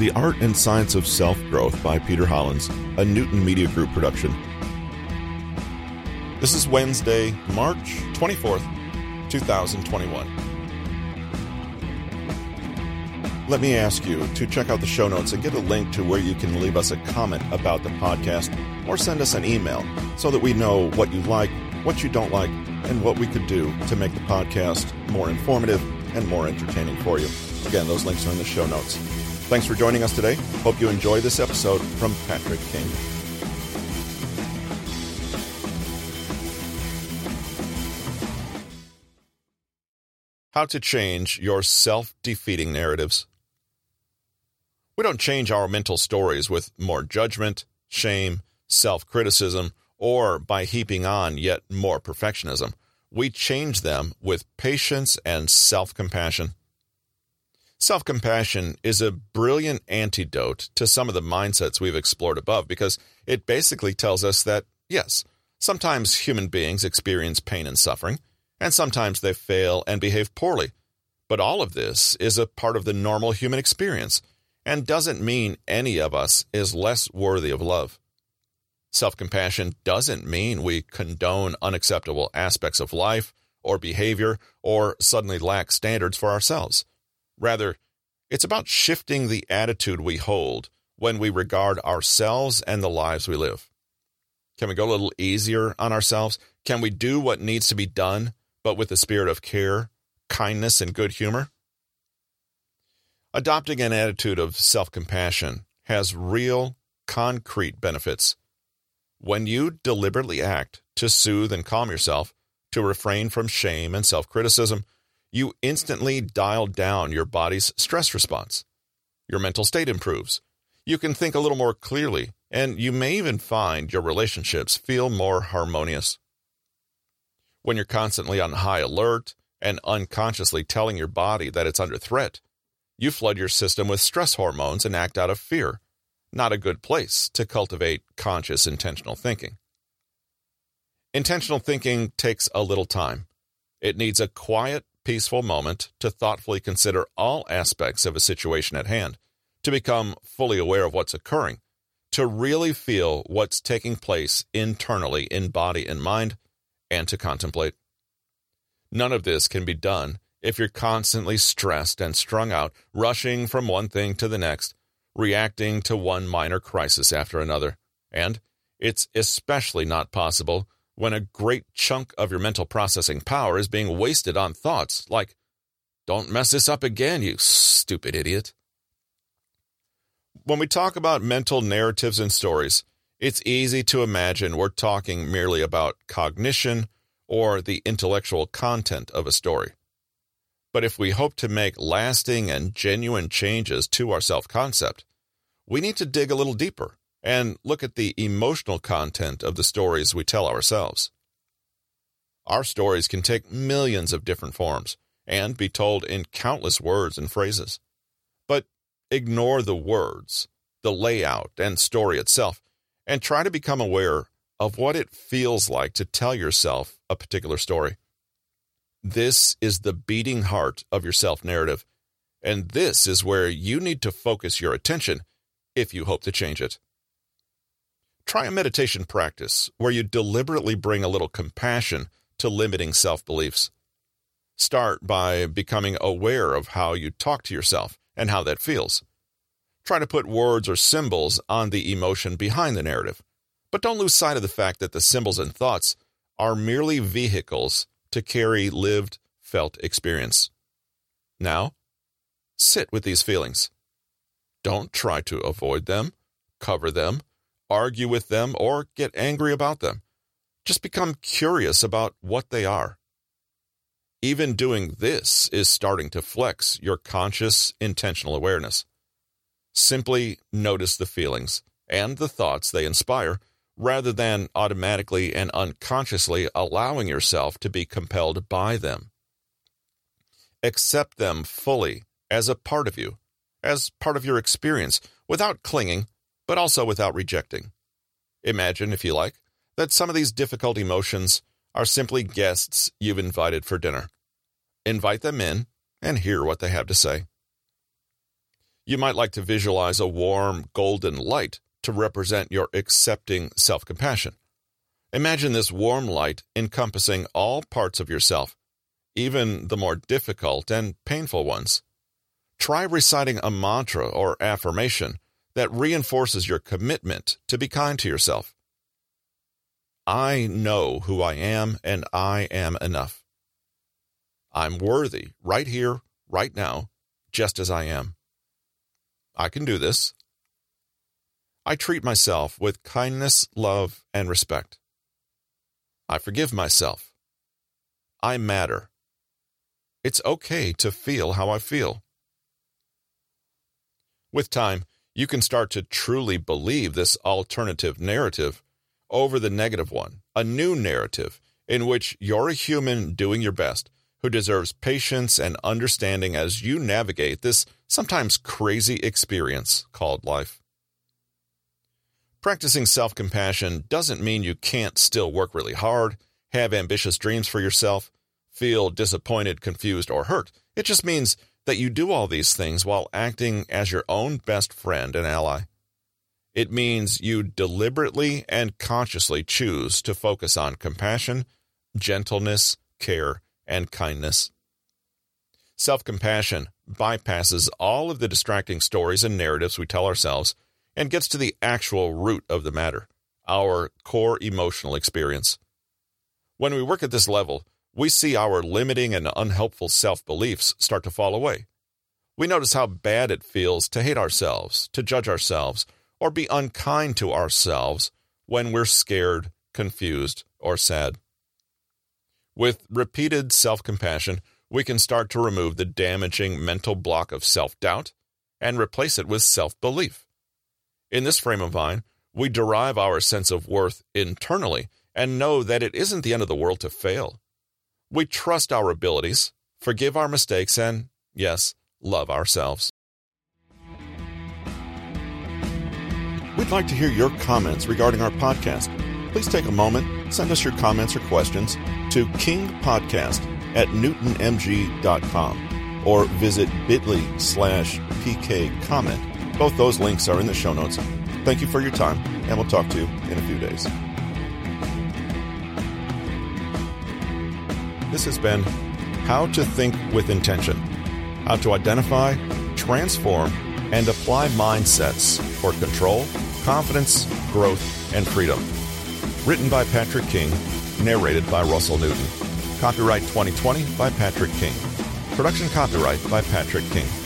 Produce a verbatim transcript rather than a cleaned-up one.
The Art and Science of Self-Growth by Peter Hollins, a Newton Media Group production. This is Wednesday, March twenty-fourth, twenty twenty-one. Let me ask you to check out the show notes and get a link to where you can leave us a comment about the podcast or send us an email so that we know what you like, what you don't like, and what we could do to make the podcast more informative and more entertaining for you. Again, those links are in the show notes. Thanks for joining us today. Hope you enjoy this episode from Patrick King. How to change your self-defeating narratives. We don't change our mental stories with more judgment, shame, self-criticism, or by heaping on yet more perfectionism. We change them with patience and self-compassion. Self-compassion is a brilliant antidote to some of the mindsets we've explored above because it basically tells us that, yes, sometimes human beings experience pain and suffering, and sometimes they fail and behave poorly. But all of this is a part of the normal human experience and doesn't mean any of us is less worthy of love. Self-compassion doesn't mean we condone unacceptable aspects of life or behavior or suddenly lack standards for ourselves. Rather, it's about shifting the attitude we hold when we regard ourselves and the lives we live. Can we go a little easier on ourselves? Can we do what needs to be done, but with the spirit of care, kindness, and good humor? Adopting an attitude of self-compassion has real, concrete benefits. When you deliberately act to soothe and calm yourself, to refrain from shame and self-criticism, you instantly dial down your body's stress response. Your mental state improves. You can think a little more clearly, and you may even find your relationships feel more harmonious. When you're constantly on high alert and unconsciously telling your body that it's under threat, you flood your system with stress hormones and act out of fear. Not a good place to cultivate conscious, intentional thinking. Intentional thinking takes a little time. It needs a quiet, peaceful moment to thoughtfully consider all aspects of a situation at hand, to become fully aware of what's occurring, to really feel what's taking place internally in body and mind, and to contemplate. None of this can be done if you're constantly stressed and strung out, rushing from one thing to the next, reacting to one minor crisis after another. And it's especially not possible when a great chunk of your mental processing power is being wasted on thoughts like, "Don't mess this up again, you stupid idiot." When we talk about mental narratives and stories, it's easy to imagine we're talking merely about cognition or the intellectual content of a story. But if we hope to make lasting and genuine changes to our self-concept, we need to dig a little deeper and look at the emotional content of the stories we tell ourselves. Our stories can take millions of different forms and be told in countless words and phrases. But ignore the words, the layout, and story itself, and try to become aware of what it feels like to tell yourself a particular story. This is the beating heart of your self-narrative, and this is where you need to focus your attention if you hope to change it. Try a meditation practice where you deliberately bring a little compassion to limiting self-beliefs. Start by becoming aware of how you talk to yourself and how that feels. Try to put words or symbols on the emotion behind the narrative, but don't lose sight of the fact that the symbols and thoughts are merely vehicles to carry lived, felt experience. Now, sit with these feelings. Don't try to avoid them, cover them, argue with them, or get angry about them. Just become curious about what they are. Even doing this is starting to flex your conscious, intentional awareness. Simply notice the feelings and the thoughts they inspire, rather than automatically and unconsciously allowing yourself to be compelled by them. Accept them fully as a part of you, as part of your experience, without clinging, but also without rejecting. Imagine, if you like, that some of these difficult emotions are simply guests you've invited for dinner. Invite them in and hear what they have to say. You might like to visualize a warm, golden light to represent your accepting self-compassion. Imagine this warm light encompassing all parts of yourself, even the more difficult and painful ones. Try reciting a mantra or affirmation that reinforces your commitment to be kind to yourself. I know who I am, and I am enough. I'm worthy right here, right now, just as I am. I can do this. I treat myself with kindness, love, and respect. I forgive myself. I matter. It's okay to feel how I feel. With time, you can start to truly believe this alternative narrative over the negative one, a new narrative in which you're a human doing your best, who deserves patience and understanding as you navigate this sometimes crazy experience called life. Practicing self-compassion doesn't mean you can't still work really hard, have ambitious dreams for yourself, feel disappointed, confused, or hurt. It just means that you do all these things while acting as your own best friend and ally. It means you deliberately and consciously choose to focus on compassion, gentleness, care, and kindness. Self-compassion bypasses all of the distracting stories and narratives we tell ourselves and gets to the actual root of the matter, our core emotional experience. When we work at this level, we see our limiting and unhelpful self-beliefs start to fall away. We notice how bad it feels to hate ourselves, to judge ourselves, or be unkind to ourselves when we're scared, confused, or sad. With repeated self-compassion, we can start to remove the damaging mental block of self-doubt and replace it with self-belief. In this frame of mind, we derive our sense of worth internally and know that it isn't the end of the world to fail. We trust our abilities, forgive our mistakes, and, yes, love ourselves. We'd like to hear your comments regarding our podcast. Please take a moment, send us your comments or questions to kingpodcast at newton m g dot com or visit bit.ly slash pkcomment. Both those links are in the show notes. Thank you for your time, and we'll talk to you in a few days. This has been How to Think with Intention, how to identify, transform, and apply mindsets for control, confidence, growth, and freedom. Written by Patrick King, narrated by Russell Newton. Copyright twenty twenty by Patrick King. Production copyright by Patrick King.